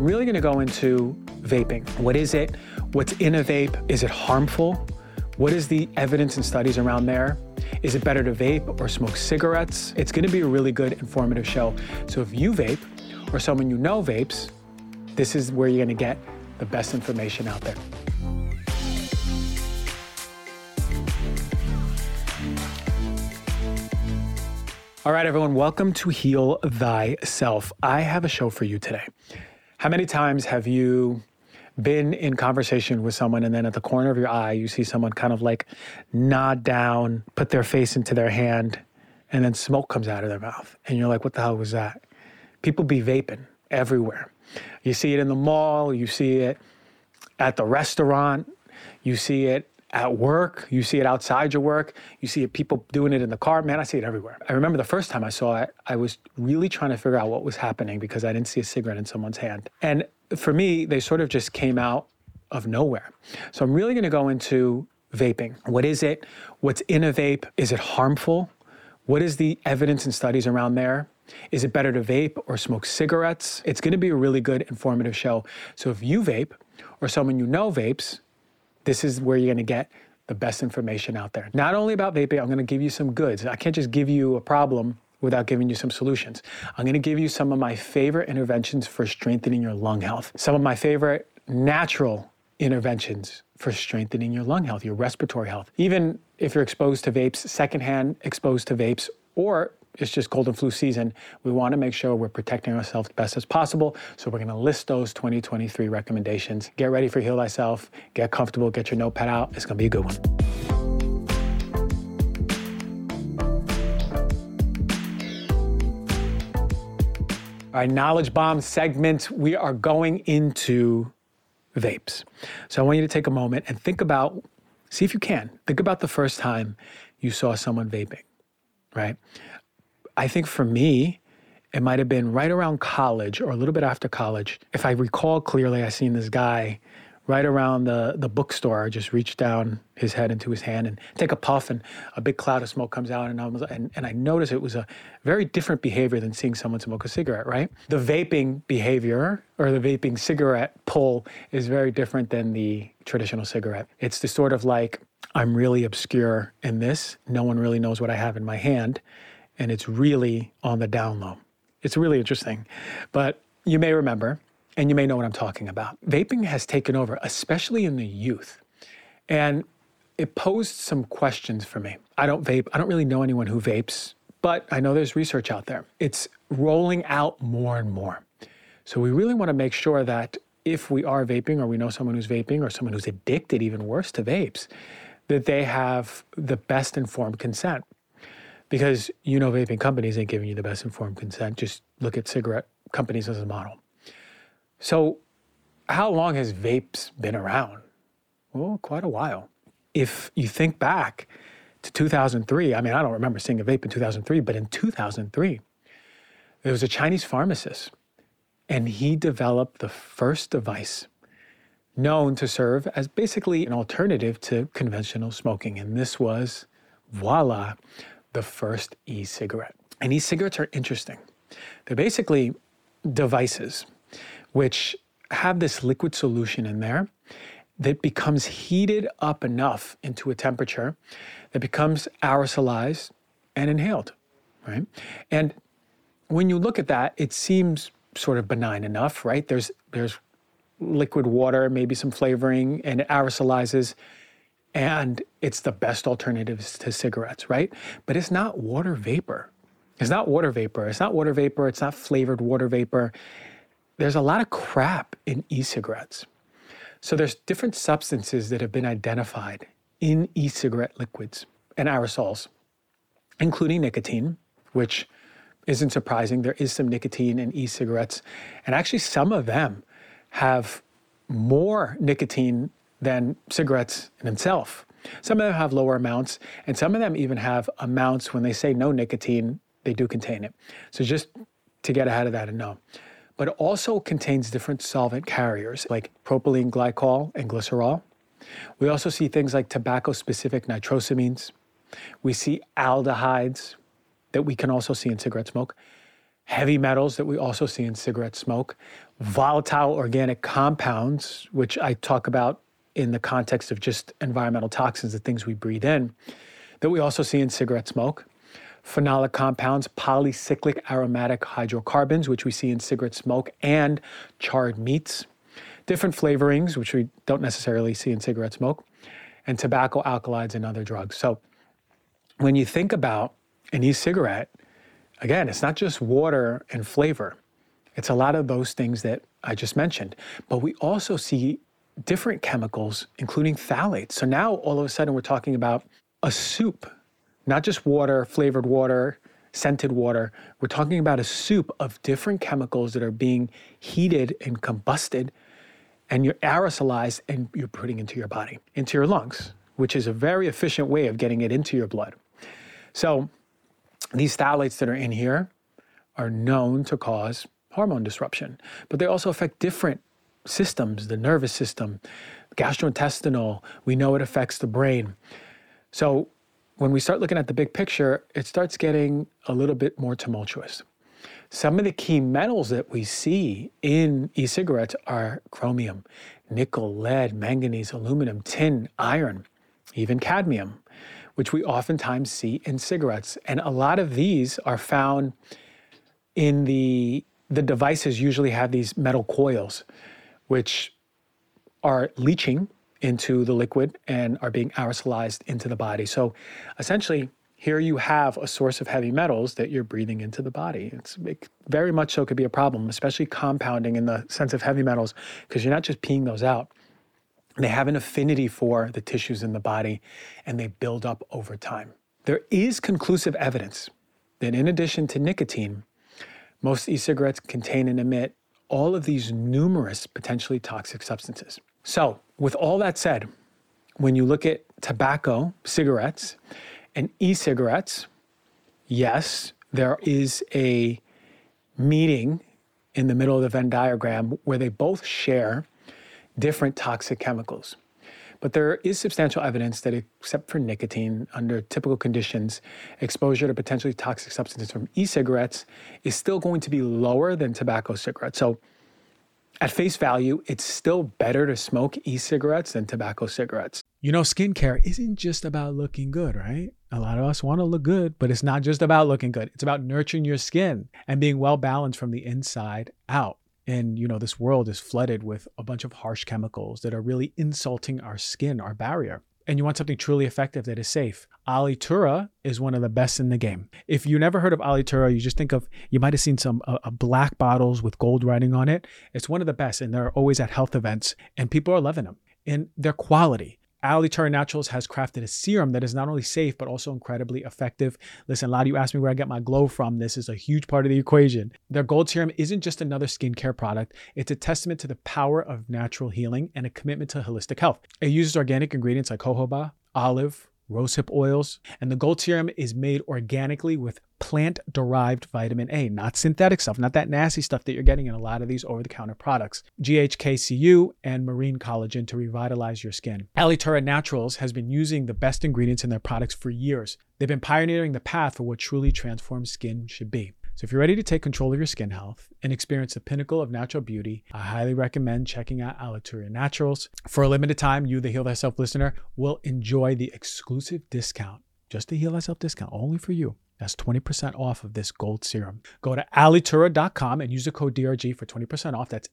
really going to go into vaping. What is it? What's in a vape? Is it harmful? What is the evidence and studies around there? Is it better to vape or smoke cigarettes? It's going to be a really good, informative show. So if you vape or someone you know vapes, this is where you're going to get the best information out there. All right, everyone, welcome to Heal Thyself. I have a show for you today. How many times have you been in conversation with someone and then at the corner of your eye, you see someone kind of like nod down, put their face into their hand, and then smoke comes out of their mouth. And you're like, what the hell was that? People be vaping everywhere. You see it in the mall, you see it at the restaurant, you see it at work, you see it outside your work, you see it, people doing it in the car. Man, I see it everywhere. I remember the first time I saw it, I was really trying to figure out what was happening because I didn't see a cigarette in someone's hand. And for me, they sort of just came out of nowhere. So I'm really going to go into vaping. What is it? What's in a vape? Is it harmful? What is the evidence and studies around there? Is it better to vape or smoke cigarettes? It's going to be a really good, informative show. So if you vape or someone you know vapes, this is where you're going to get the best information out there. Not only about vaping, I'm going to give you some goods. I can't just give you a problem without giving you some solutions. I'm going to give you some of my favorite interventions for strengthening your lung health. Some of my favorite natural interventions for strengthening your lung health, your respiratory health. Even if you're exposed to vapes, secondhand exposed to vapes, or it's just cold and flu season, we want to make sure we're protecting ourselves the best as possible. So we're going to list those 2023 recommendations. Get ready for Heal Thyself. Get comfortable. Get your notepad out. It's going to be a good one. All right, Knowledge Bomb segment. We are going into vapes. So I want you to take a moment and think about, see if you can, think about the first time you saw someone vaping, right? I think for me, it might have been right around college or a little bit after college. If I recall clearly, I seen this guy right around the bookstore just reach down his head into his hand and take a puff, and a big cloud of smoke comes out. And I noticed it was a very different behavior than seeing someone smoke a cigarette, right? The vaping behavior or the vaping cigarette pull is very different than the traditional cigarette. It's the sort of like, I'm really obscure in this. No one really knows what I have in my hand. And it's really on the down low. It's really interesting. But you may remember, and you may know what I'm talking about. Vaping has taken over, especially in the youth. And it posed some questions for me. I don't vape. I don't really know anyone who vapes, but I know there's research out there. It's rolling out more and more. So we really want to make sure that if we are vaping, or we know someone who's vaping, or someone who's addicted, even worse, to vapes, that they have the best informed consent. Because vaping companies ain't giving you the best informed consent. Just look at cigarette companies as a model. So how long has vapes been around? Well, quite a while. If you think back to 2003, I don't remember seeing a vape in 2003, but in 2003, there was a Chinese pharmacist, and he developed the first device known to serve as basically an alternative to conventional smoking. And this was, voila, the first e-cigarette. And e-cigarettes are interesting. They're basically devices which have this liquid solution in there that becomes heated up enough into a temperature that becomes aerosolized and inhaled, right? And when you look at that, it seems sort of benign enough, right? There's liquid water, maybe some flavoring, and it aerosolizes. And it's the best alternatives to cigarettes, right? But it's not water vapor. It's not water vapor. It's not water vapor. It's not flavored water vapor. There's a lot of crap in e-cigarettes. So there's different substances that have been identified in e-cigarette liquids and aerosols, including nicotine, which isn't surprising. There is some nicotine in e-cigarettes. And actually some of them have more nicotine than cigarettes in themselves. Some of them have lower amounts, and some of them even have amounts when they say no nicotine, they do contain it. So just to get ahead of that and know. But it also contains different solvent carriers like propylene glycol and glycerol. We also see things like tobacco-specific nitrosamines. We see aldehydes that we can also see in cigarette smoke. heavy metals that we also see in cigarette smoke, volatile organic compounds, which I talk about in the context of just environmental toxins, the things we breathe in, that we also see in cigarette smoke, phenolic compounds, polycyclic aromatic hydrocarbons, which we see in cigarette smoke and charred meats, different flavorings, which we don't necessarily see in cigarette smoke, and tobacco alkaloids and other drugs. So when you think about an e-cigarette, again, it's not just water and flavor. It's a lot of those things that I just mentioned. But we also see different chemicals, including phthalates. So now all of a sudden we're talking about a soup, not just water, flavored water, scented water. We're talking about a soup of different chemicals that are being heated and combusted, and you're aerosolized and you're putting into your body, into your lungs, which is a very efficient way of getting it into your blood. So these phthalates that are in here are known to cause hormone disruption, but they also affect different systems, the nervous system, gastrointestinal. We know it affects the brain. So when we start looking at the big picture, it starts getting a little bit more tumultuous. Some of the key metals that we see in e-cigarettes are chromium, nickel, lead, manganese, aluminum, tin, iron, even cadmium, which we oftentimes see in cigarettes. And a lot of these are found in the devices usually have these metal coils, which are leaching into the liquid and are being aerosolized into the body. So essentially, here you have a source of heavy metals that you're breathing into the body. It very much so could be a problem, especially compounding in the sense of heavy metals, because you're not just peeing those out. They have an affinity for the tissues in the body, and they build up over time. There is conclusive evidence that in addition to nicotine, most e-cigarettes contain and emit all of these numerous potentially toxic substances. So with all that said, when you look at tobacco, cigarettes, and e-cigarettes, yes, there is a meeting in the middle of the Venn diagram where they both share different toxic chemicals. But there is substantial evidence that except for nicotine, under typical conditions, exposure to potentially toxic substances from e-cigarettes is still going to be lower than tobacco cigarettes. So at face value, it's still better to smoke e-cigarettes than tobacco cigarettes. You know, skincare isn't just about looking good, right? A lot of us want to look good, but it's not just about looking good. It's about nurturing your skin and being well balanced from the inside out. And, you know, this world is flooded with a bunch of harsh chemicals that are really insulting our skin, our barrier. And you want something truly effective that is safe. Alitura is one of the best in the game. If you never heard of Alitura, you just think of, you might have seen some black bottles with gold writing on it. It's one of the best, and they're always at health events, and people are loving them. And their quality. Alitura Naturals has crafted a serum that is not only safe, but also incredibly effective. Listen, a lot of you ask me where I get my glow from. This is a huge part of the equation. Their gold serum isn't just another skincare product. It's a testament to the power of natural healing and a commitment to holistic health. It uses organic ingredients like jojoba, olive, rosehip oils, and the gold serum is made organically with plant-derived vitamin A, not synthetic stuff, not that nasty stuff that you're getting in a lot of these over-the-counter products. GHKCU and marine collagen to revitalize your skin. Alitura Naturals has been using the best ingredients in their products for years. They've been pioneering the path for what truly transformed skin should be. So if you're ready to take control of your skin health and experience the pinnacle of natural beauty, I highly recommend checking out Alitura Naturals. For a limited time, you, the Heal Thyself listener, will enjoy the exclusive discount, just the Heal Thyself discount, only for you. That's 20% off of this gold serum. Go to alitura.com and use the code DRG for 20% off. That's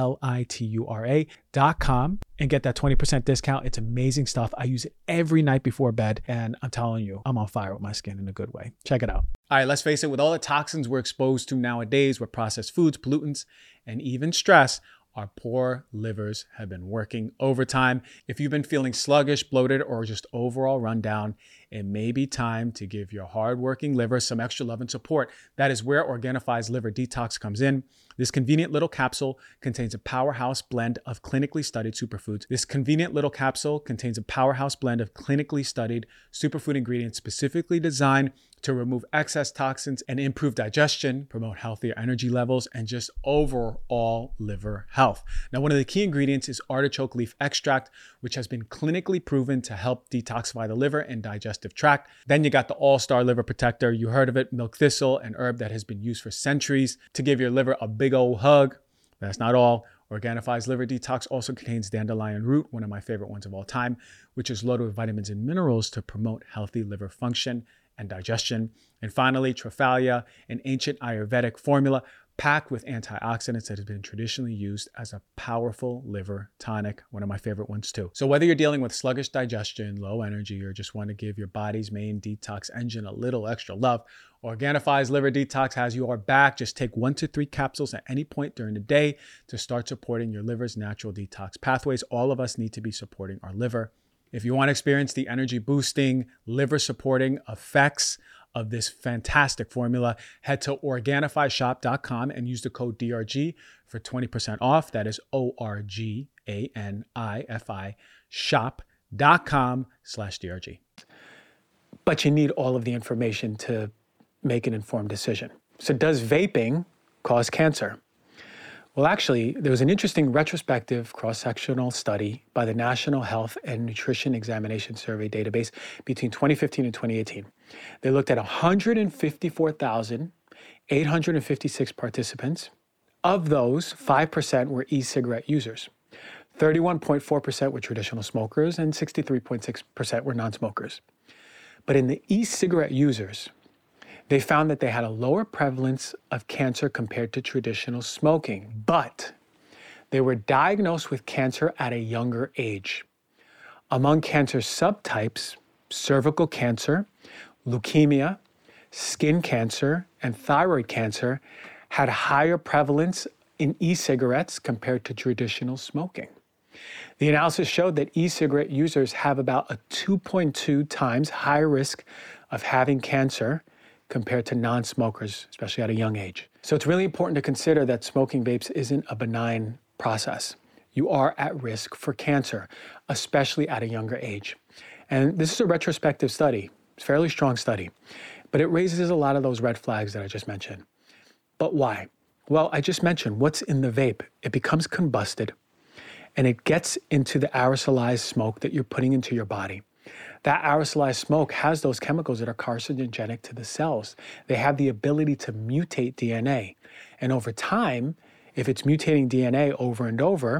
ALITURA.com and get that 20% discount. It's amazing stuff. I use it every night before bed, and I'm telling you, I'm on fire with my skin in a good way. Check it out. All right, let's face it, with all the toxins we're exposed to nowadays with processed foods, pollutants, and even stress, our poor livers have been working overtime. If you've been feeling sluggish, bloated, or just overall run down, it may be time to give your hardworking liver some extra love and support. That is where Organifi's Liver Detox comes in. This convenient little capsule contains a powerhouse blend of clinically studied superfood specifically designed to remove excess toxins and improve digestion, promote healthier energy levels, and just overall liver health. Now, one of the key ingredients is artichoke leaf extract, which has been clinically proven to help detoxify the liver and digestive tract. Then you got the All-Star Liver Protector. You heard of it, milk thistle, an herb that has been used for centuries to give your liver a big old hug. That's not all. Organifi's Liver Detox also contains dandelion root, one of my favorite ones of all time, which is loaded with vitamins and minerals to promote healthy liver function and digestion. And finally, Triphalia, an ancient Ayurvedic formula packed with antioxidants that has been traditionally used as a powerful liver tonic, one of my favorite ones too. So whether you're dealing with sluggish digestion, low energy, or just want to give your body's main detox engine a little extra love, Organifi's Liver Detox has your back. Just take 1 to 3 capsules at any point during the day to start supporting your liver's natural detox pathways. All of us need to be supporting our liver. If you want to experience the energy boosting, liver supporting effects of this fantastic formula, head to OrganifiShop.com and use the code DRG for 20% off. That is ORGANIFI shop.com/DRG. But you need all of the information to make an informed decision. So does vaping cause cancer? Well, actually, there was an interesting retrospective cross-sectional study by the National Health and Nutrition Examination Survey database between 2015 and 2018. They looked at 154,856 participants. Of those, 5% were e-cigarette users. 31.4% were traditional smokers, and 63.6% were non-smokers. But in the e-cigarette users, they found that they had a lower prevalence of cancer compared to traditional smoking, but they were diagnosed with cancer at a younger age. Among cancer subtypes, cervical cancer, leukemia, skin cancer, and thyroid cancer had higher prevalence in e-cigarettes compared to traditional smoking. The analysis showed that e-cigarette users have about a 2.2 times higher risk of having cancer compared to non-smokers, especially at a young age. So it's really important to consider that smoking vapes isn't a benign process. You are at risk for cancer, especially at a younger age. And this is a retrospective study. It's a fairly strong study, but it raises a lot of those red flags that I just mentioned. But why? Well, I just mentioned what's in the vape. It becomes combusted and it gets into the aerosolized smoke that you're putting into your body. That aerosolized smoke has those chemicals that are carcinogenic to the cells. They have the ability to mutate DNA. And over time, if it's mutating DNA over and over,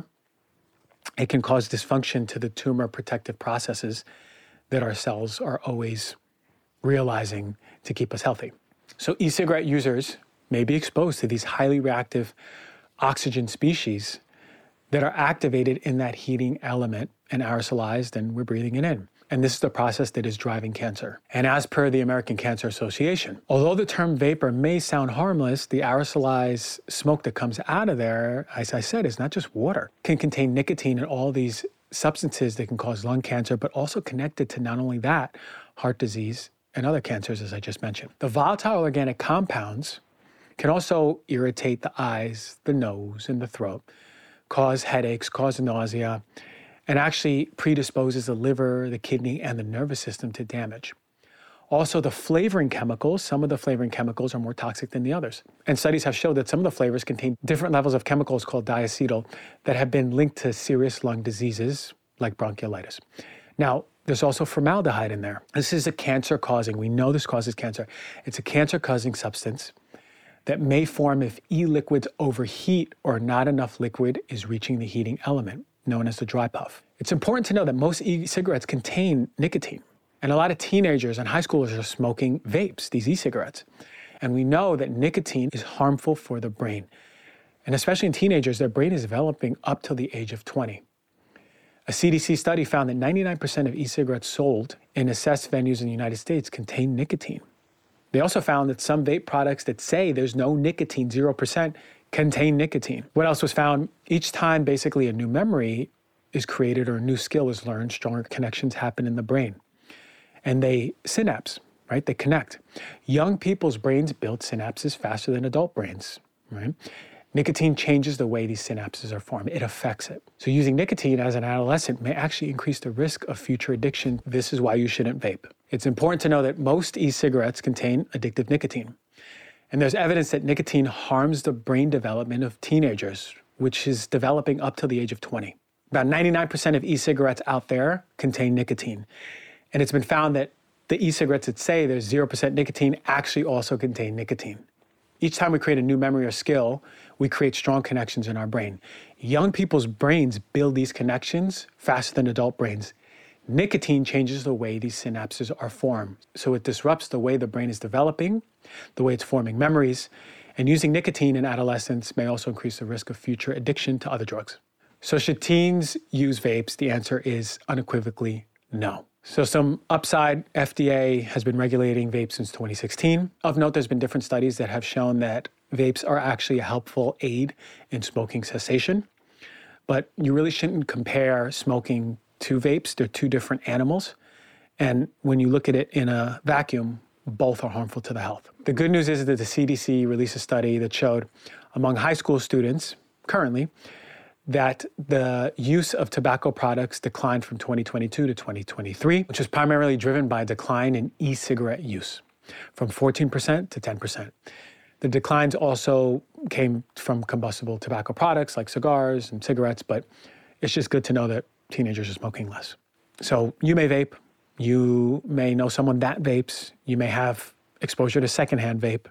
it can cause dysfunction to the tumor protective processes that our cells are always realizing to keep us healthy. So e-cigarette users may be exposed to these highly reactive oxygen species that are activated in that heating element and aerosolized, and we're breathing it in. And this is the process that is driving cancer. And as per the American Cancer Association, although the term vapor may sound harmless, the aerosolized smoke that comes out of there, as I said, is not just water. It can contain nicotine and all these substances that can cause lung cancer, but also connected to not only that, heart disease and other cancers, as I just mentioned. The volatile organic compounds can also irritate the eyes, the nose, and the throat, cause headaches, cause nausea, and actually predisposes the liver, the kidney, and the nervous system to damage. Also, the flavoring chemicals, some of the flavoring chemicals are more toxic than the others. And studies have showed that some of the flavors contain different levels of chemicals called diacetyl that have been linked to serious lung diseases like bronchiolitis. Now, there's also formaldehyde in there. This is a cancer-causing, we know this causes cancer. It's a cancer-causing substance that may form if e-liquids overheat or not enough liquid is reaching the heating element, known as the dry puff. It's important to know that most e-cigarettes contain nicotine. And a lot of teenagers and high schoolers are smoking vapes, these e-cigarettes. And we know that nicotine is harmful for the brain. And especially in teenagers, their brain is developing up till the age of 20. A CDC study found that 99% of e-cigarettes sold in assessed venues in the United States contain nicotine. They also found that some vape products that say there's no nicotine, 0%, contain nicotine. What else was found? Each time basically a new memory is created or a new skill is learned, stronger connections happen in the brain. And they synapse, right? They connect. Young people's brains build synapses faster than adult brains, right? Nicotine changes the way these synapses are formed. It affects it. So using nicotine as an adolescent may actually increase the risk of future addiction. This is why you shouldn't vape. It's important to know that most e-cigarettes contain addictive nicotine. And there's evidence that nicotine harms the brain development of teenagers, which is developing up to the age of 20. About 99% of e-cigarettes out there contain nicotine. And it's been found that the e-cigarettes that say there's 0% nicotine actually also contain nicotine. Each time we create a new memory or skill, we create strong connections in our brain. Young people's brains build these connections faster than adult brains. Nicotine changes the way these synapses are formed. So it disrupts the way the brain is developing, the way it's forming memories, and using nicotine in adolescence may also increase the risk of future addiction to other drugs. So should teens use vapes? The answer is unequivocally no. So some upside, FDA has been regulating vapes since 2016. Of note, there's been different studies that have shown that vapes are actually a helpful aid in smoking cessation. But you really shouldn't compare smoking to vapes. They're two different animals. And when you look at it in a vacuum, both are harmful to the health. The good news is that the CDC released a study that showed among high school students currently that the use of tobacco products declined from 2022 to 2023, which was primarily driven by a decline in e-cigarette use from 14% to 10%. The declines also came from combustible tobacco products like cigars and cigarettes, but it's just good to know that teenagers are smoking less. So you may vape, you may know someone that vapes, you may have exposure to secondhand vape.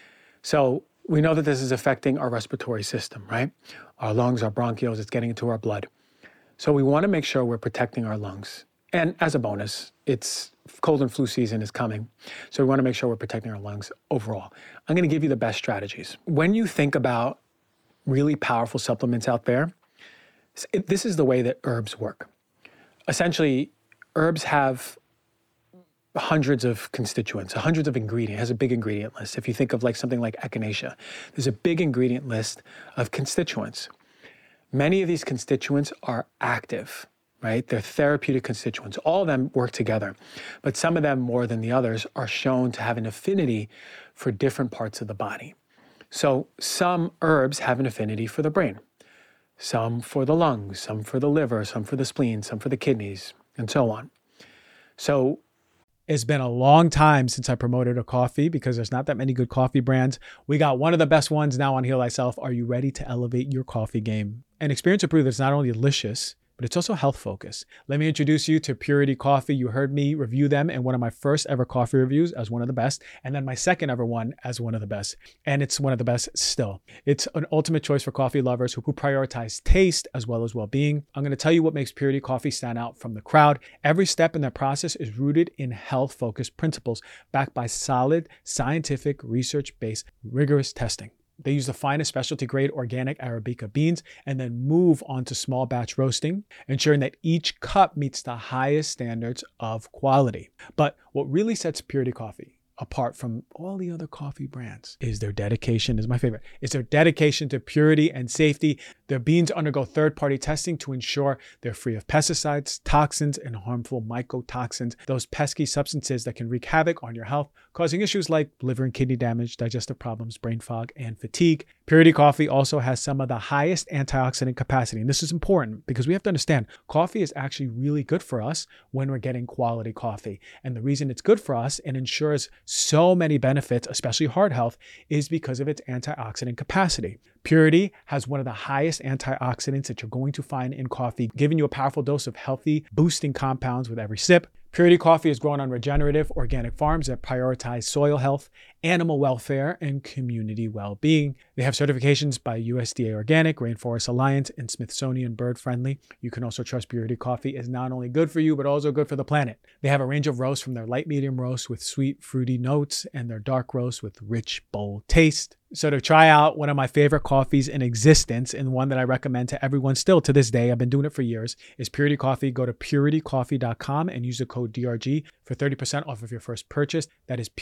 So we know that this is affecting our respiratory system, right? Our lungs, our bronchioles, it's getting into our blood. So we want to make sure we're protecting our lungs. And as a bonus, it's cold and flu season is coming. So we want to make sure we're protecting our lungs overall. I'm going to give you the best strategies. When you think about really powerful supplements out there, this is the way that herbs work. Essentially, herbs have hundreds of constituents, hundreds of ingredients. It has a big ingredient list. If you think of like something like echinacea, there's a big ingredient list of constituents. Many of these constituents are active, right? They're therapeutic constituents. All of them work together, but some of them more than the others are shown to have an affinity for different parts of the body. So some herbs have an affinity for the brain, some for the lungs, some for the liver, some for the spleen, some for the kidneys, and so on. So it's been a long time since I promoted a coffee because there's not that many good coffee brands. We got one of the best ones now on Heal Thyself. Are you ready to elevate your coffee game? And experience will prove that it's not only delicious, but it's also health focused. Let me introduce you to Purity Coffee. You heard me review them in one of my first ever coffee reviews as one of the best, and then my second ever one as one of the best. And it's one of the best still. It's an ultimate choice for coffee lovers who prioritize taste as well as well-being. I'm going to tell you what makes Purity Coffee stand out from the crowd. Every step in their process is rooted in health-focused principles backed by solid, scientific, research-based, rigorous testing. They use the finest specialty grade organic Arabica beans and then move on to small batch roasting, ensuring that each cup meets the highest standards of quality. But what really sets Purity Coffee apart from all the other coffee brands is their dedication, is my favorite. It's their dedication to purity and safety. Their beans undergo third-party testing to ensure they're free of pesticides, toxins, and harmful mycotoxins, those pesky substances that can wreak havoc on your health, causing issues like liver and kidney damage, digestive problems, brain fog, and fatigue. Purity Coffee also has some of the highest antioxidant capacity. And this is important because we have to understand coffee is actually really good for us when we're getting quality coffee. And the reason it's good for us and ensures so many benefits, especially heart health, is because of its antioxidant capacity. Purity has one of the highest antioxidants that you're going to find in coffee, giving you a powerful dose of healthy, boosting compounds with every sip. Purity Coffee is grown on regenerative organic farms that prioritize soil health, animal welfare, and community well-being. They have certifications by USDA Organic, Rainforest Alliance, and Smithsonian Bird Friendly. You can also trust Purity Coffee is not only good for you, but also good for the planet. They have a range of roasts from their light medium roast with sweet, fruity notes and their dark roast with rich, bold taste. So to try out one of my favorite coffees in existence and one that I recommend to everyone still to this day, I've been doing it for years, is Purity Coffee. Go to puritycoffee.com and use the code DRG for 30% off of your first purchase. That is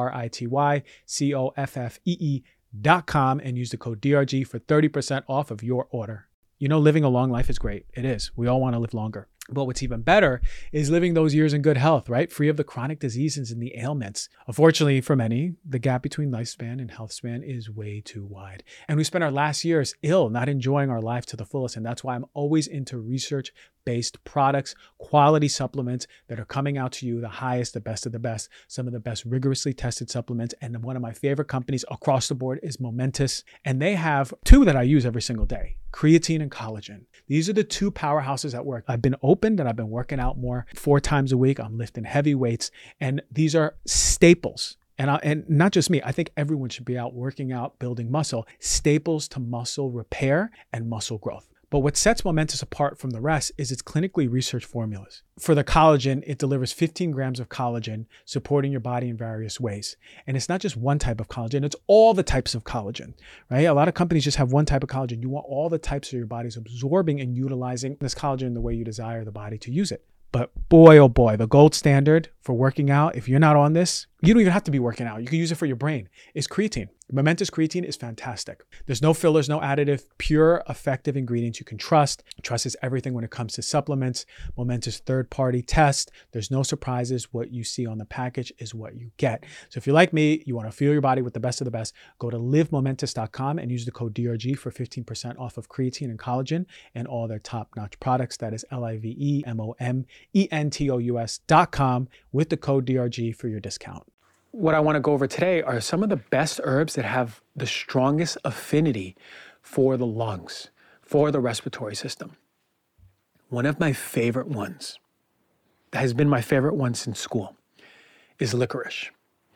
puritycoffee.com and use the code DRG for 30% off of your order. You know, living a long life is great. It is. We all want to live longer. But what's even better is living those years in good health, right? Free of the chronic diseases and the ailments. Unfortunately, for many, the gap between lifespan and health span is way too wide. And we spend our last years ill, not enjoying our life to the fullest. And that's why I'm always into research-based products, quality supplements that are coming out to you, the highest, the best of the best, some of the best rigorously tested supplements. And one of my favorite companies across the board is Momentous. And they have two that I use every single day: creatine and collagen. These are the two powerhouses at work. I've been opened and I've been working out more 4 times a week. I'm lifting heavy weights, and these are staples. And not just me, I think everyone should be out working out, building muscle, staples to muscle repair and muscle growth. But what sets Momentous apart from the rest is its clinically researched formulas. For the collagen, it delivers 15 grams of collagen, supporting your body in various ways. And it's not just one type of collagen, it's all the types of collagen, right? A lot of companies just have one type of collagen. You want all the types of your body's absorbing and utilizing this collagen the way you desire the body to use it. But boy, oh boy, the gold standard for working out, if you're not on this, you don't even have to be working out. You can use it for your brain. It's creatine. Momentous creatine is fantastic. There's no fillers, no additive, pure, effective ingredients you can trust. Trust is everything when it comes to supplements. Momentous third-party test. There's no surprises. What you see on the package is what you get. So if you're like me, you want to fuel your body with the best of the best, go to livemomentous.com and use the code DRG for 15% off of creatine and collagen and all their top-notch products. That is livemomentous.com with the code DRG for your discount. What I want to go over today are some of the best herbs that have the strongest affinity for the lungs, for the respiratory system. One of my favorite ones, that has been my favorite one since school, is licorice.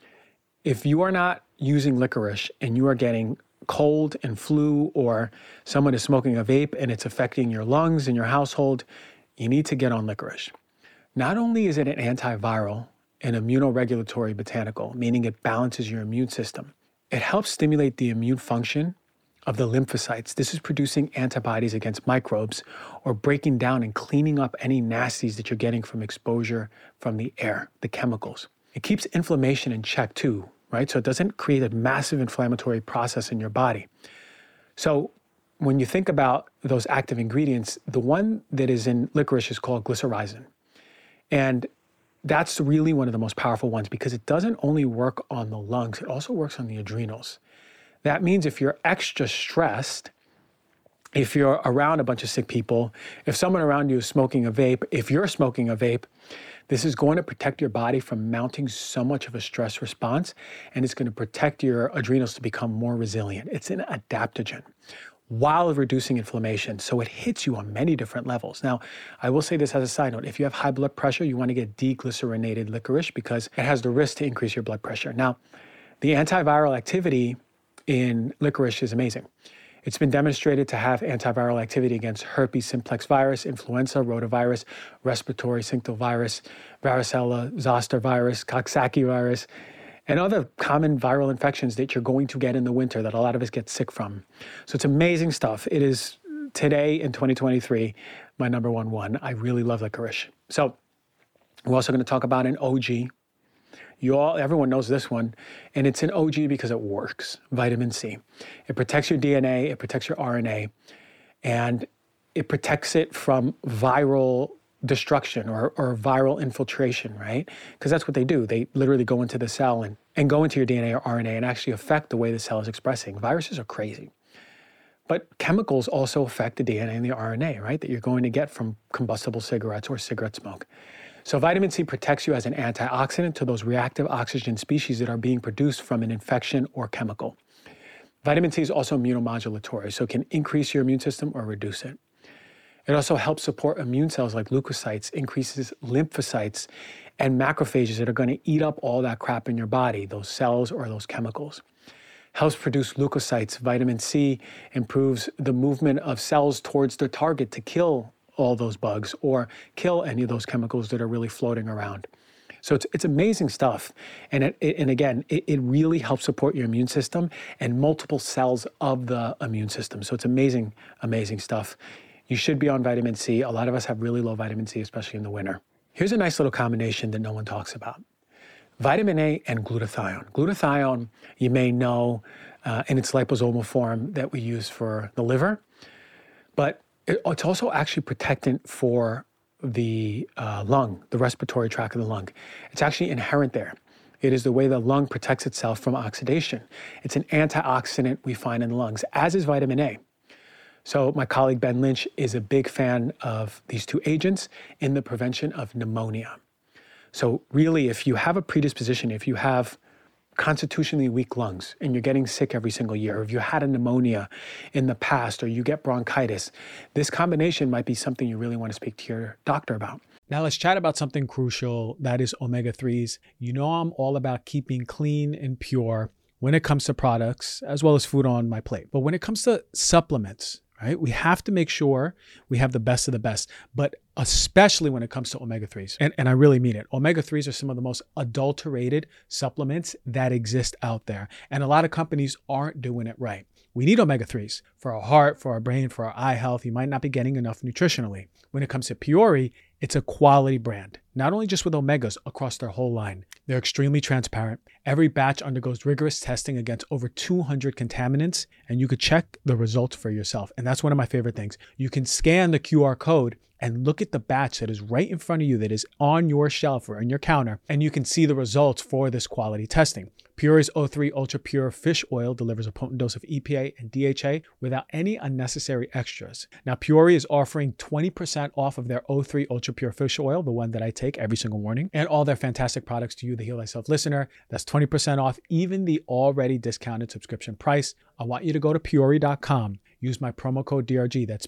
If you are not using licorice and you are getting cold and flu, or someone is smoking a vape and it's affecting your lungs in your household, you need to get on licorice. Not only is it an antiviral, an immunoregulatory botanical, meaning it balances your immune system. It helps stimulate the immune function of the lymphocytes. This is producing antibodies against microbes or breaking down and cleaning up any nasties that you're getting from exposure from the air, the chemicals. It keeps inflammation in check too, right? So it doesn't create a massive inflammatory process in your body. So when you think about those active ingredients, the one that is in licorice is called glycyrrhizin. And that's really one of the most powerful ones because it doesn't only work on the lungs, it also works on the adrenals. That means if you're extra stressed, if you're around a bunch of sick people, if someone around you is smoking a vape, if you're smoking a vape, this is going to protect your body from mounting so much of a stress response, and it's going to protect your adrenals to become more resilient. It's an adaptogen while reducing inflammation. So it hits you on many different levels. Now, I will say this as a side note. If you have high blood pressure, you want to get deglycerinated licorice because it has the risk to increase your blood pressure. Now, the antiviral activity in licorice is amazing. It's been demonstrated to have antiviral activity against herpes simplex virus, influenza, rotavirus, respiratory syncytial virus, varicella zoster virus, Coxsackie virus, and other common viral infections that you're going to get in the winter that a lot of us get sick from. So it's amazing stuff. It is today in 2023, my number one. I really love licorice. So we're also going to talk about an OG. Everyone knows this one, and it's an OG because it works, vitamin C. It protects your DNA, it protects your RNA, and it protects it from viral destruction or viral infiltration, right? Because that's what they do. They literally go into the cell and go into your DNA or RNA and actually affect the way the cell is expressing. Viruses are crazy. But chemicals also affect the DNA and the RNA, right? That you're going to get from combustible cigarettes or cigarette smoke. So vitamin C protects you as an antioxidant to those reactive oxygen species that are being produced from an infection or chemical. Vitamin C is also immunomodulatory, so it can increase your immune system or reduce it. It also helps support immune cells like leukocytes, increases lymphocytes, and macrophages that are going to eat up all that crap in your body, those cells or those chemicals. Helps produce leukocytes. Vitamin C improves the movement of cells towards their target to kill all those bugs or kill any of those chemicals that are really floating around. So it's amazing stuff. And it really helps support your immune system and multiple cells of the immune system. So it's amazing, amazing stuff. You should be on vitamin C. A lot of us have really low vitamin C, especially in the winter. Here's a nice little combination that no one talks about. Vitamin A and glutathione. Glutathione, you may know in its liposomal form that we use for the liver, but it's also actually protectant for the lung, the respiratory tract of the lung. It's actually inherent there. It is the way the lung protects itself from oxidation. It's an antioxidant we find in the lungs, as is vitamin A. So my colleague Ben Lynch is a big fan of these two agents in the prevention of pneumonia. So really, if you have a predisposition, if you have constitutionally weak lungs and you're getting sick every single year, or if you had a pneumonia in the past, or you get bronchitis, this combination might be something you really want to speak to your doctor about. Now let's chat about something crucial, that is omega-3s. You know I'm all about keeping clean and pure when it comes to products, as well as food on my plate. But when it comes to supplements, right, we have to make sure we have the best of the best, but especially when it comes to omega-3s. And I really mean it. Omega-3s are some of the most adulterated supplements that exist out there. And a lot of companies aren't doing it right. We need omega-3s for our heart, for our brain, for our eye health. You might not be getting enough nutritionally. When it comes to Puori, it's a quality brand, not only just with omegas, across their whole line. They're extremely transparent. Every batch undergoes rigorous testing against over 200 contaminants, and you could check the results for yourself. And that's one of my favorite things. You can scan the QR code and look at the batch that is right in front of you, that is on your shelf or on your counter, and you can see the results for this quality testing. Puori's O3 Ultra Pure Fish Oil delivers a potent dose of EPA and DHA without any unnecessary extras. Now, Puori is offering 20% off of their O3 Ultra Pure Fish Oil, the one that I take every single morning, and all their fantastic products to you, the Heal Thyself listener. That's 20% off even the already discounted subscription price. I want you to go to Puori.com. Use my promo code DRG, that's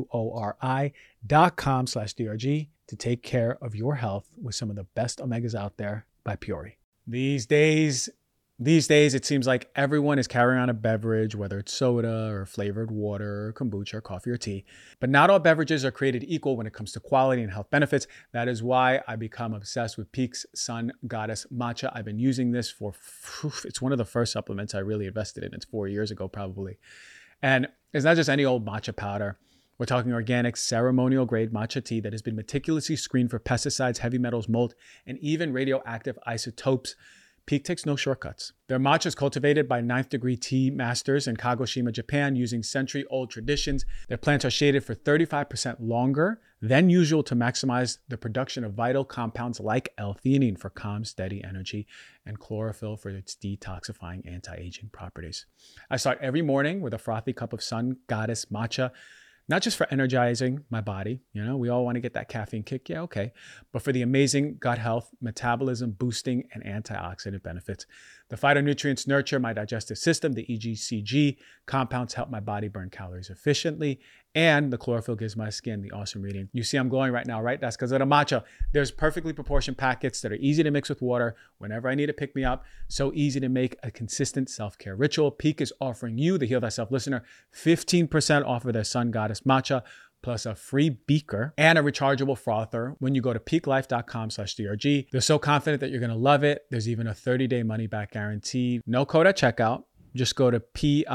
PUORI.com/DRG, to take care of your health with some of the best omegas out there by Puori. These days, it seems like everyone is carrying on a beverage, whether it's soda or flavored water, or kombucha, or coffee or tea. But not all beverages are created equal when it comes to quality and health benefits. That is why I become obsessed with Peak's Sun Goddess Matcha. I've been using this it's one of the first supplements I really invested in. It's 4 years ago, probably. And it's not just any old matcha powder. We're talking organic, ceremonial grade matcha tea that has been meticulously screened for pesticides, heavy metals, mold, and even radioactive isotopes. Peak takes no shortcuts. Their matcha is cultivated by 9th degree tea masters in Kagoshima, Japan, using century-old traditions. Their plants are shaded for 35% longer than usual to maximize the production of vital compounds like L-theanine for calm, steady energy, and chlorophyll for its detoxifying anti-aging properties. I start every morning with a frothy cup of Sun Goddess matcha, not just for energizing my body, we all want to get that caffeine kick, yeah, okay, but for the amazing gut health, metabolism boosting, and antioxidant benefits. The phytonutrients nurture my digestive system, the EGCG compounds help my body burn calories efficiently, and the chlorophyll gives my skin the awesome reading. You see I'm glowing right now, right? That's because of the matcha. There's perfectly proportioned packets that are easy to mix with water whenever I need to pick me up. So easy to make a consistent self-care ritual. Peak is offering you, the Heal Thyself listener, 15% off of their Sun Goddess Matcha, plus a free beaker and a rechargeable frother when you go to peaklife.com/DRG. They're so confident that you're going to love it. There's even a 30-day money-back guarantee. No code at checkout. Just go to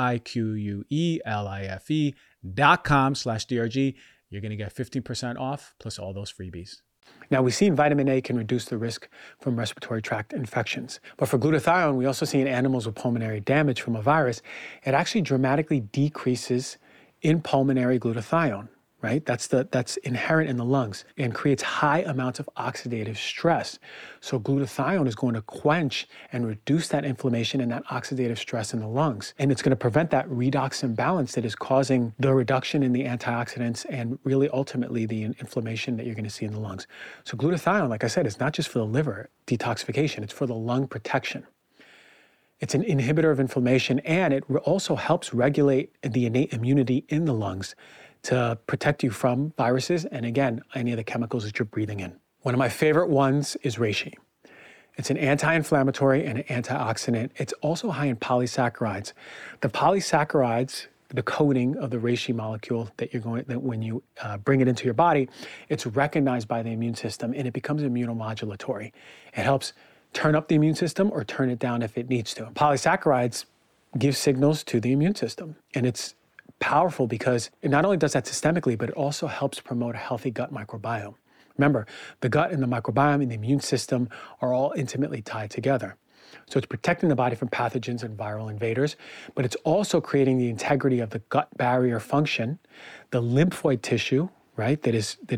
PIQUELIFE.com/DRG. You're going to get 15% off plus all those freebies. Now, we've seen vitamin A can reduce the risk from respiratory tract infections. But for glutathione, we also see in animals with pulmonary damage from a virus, it actually dramatically decreases in pulmonary glutathione, right? That's inherent in the lungs and creates high amounts of oxidative stress. So glutathione is going to quench and reduce that inflammation and that oxidative stress in the lungs. And it's going to prevent that redox imbalance that is causing the reduction in the antioxidants and really ultimately the inflammation that you're going to see in the lungs. So glutathione, like I said, is not just for the liver detoxification, it's for the lung protection. It's an inhibitor of inflammation, and it also helps regulate the innate immunity in the lungs to protect you from viruses and, again, any of the chemicals that you're breathing in. One of my favorite ones is reishi. It's an anti-inflammatory and an antioxidant. It's also high in polysaccharides. The polysaccharides, the coating of the reishi molecule that when you bring it into your body, it's recognized by the immune system and it becomes immunomodulatory. It helps turn up the immune system or turn it down if it needs to. Polysaccharides give signals to the immune system, and it's powerful because it not only does that systemically, but it also helps promote a healthy gut microbiome. Remember, the gut and the microbiome and the immune system are all intimately tied together. So it's protecting the body from pathogens and viral invaders, but it's also creating the integrity of the gut barrier function, the lymphoid tissue, right, that is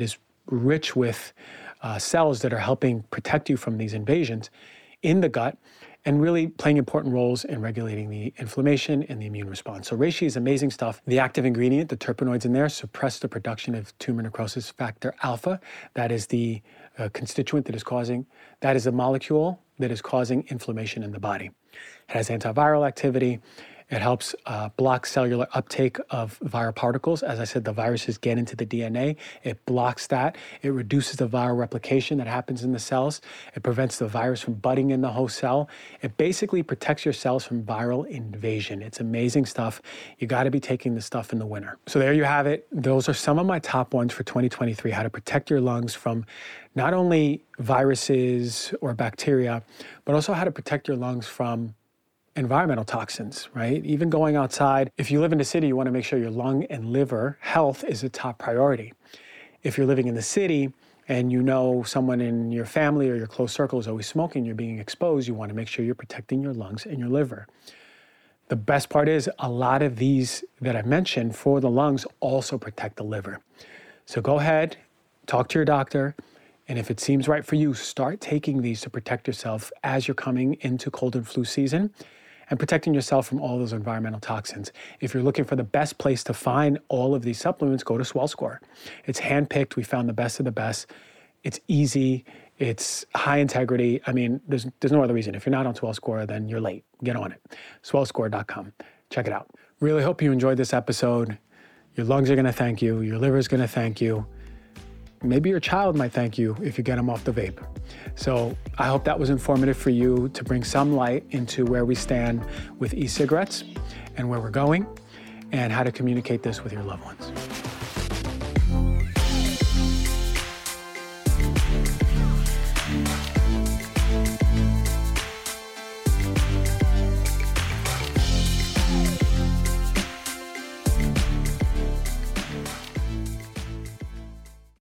rich with cells that are helping protect you from these invasions in the gut and really playing important roles in regulating the inflammation and the immune response. So reishi is amazing stuff. The active ingredient, the terpenoids in there, suppress the production of tumor necrosis factor alpha. That is the constituent that is a molecule that is causing inflammation in the body. It has antiviral activity. It helps block cellular uptake of viral particles. As I said, the viruses get into the DNA. It blocks that. It reduces the viral replication that happens in the cells. It prevents the virus from budding in the host cell. It basically protects your cells from viral invasion. It's amazing stuff. You got to be taking this stuff in the winter. So there you have it. Those are some of my top ones for 2023, how to protect your lungs from not only viruses or bacteria, but also how to protect your lungs from environmental toxins, right? Even going outside, if you live in the city, you want to make sure your lung and liver health is a top priority. If you're living in the city and you know someone in your family or your close circle is always smoking, you're being exposed, you want to make sure you're protecting your lungs and your liver. The best part is a lot of these that I mentioned for the lungs also protect the liver. So go ahead, talk to your doctor, and if it seems right for you, start taking these to protect yourself as you're coming into cold and flu season, and protecting yourself from all those environmental toxins. If you're looking for the best place to find all of these supplements, go to SwellScore. It's handpicked. We found the best of the best. It's easy. It's high integrity. I mean, there's no other reason. If you're not on SwellScore, then you're late. Get on it. SwellScore.com. Check it out. Really hope you enjoyed this episode. Your lungs are going to thank you. Your liver is going to thank you. Maybe your child might thank you if you get them off the vape. So I hope that was informative for you to bring some light into where we stand with e-cigarettes and where we're going and how to communicate this with your loved ones.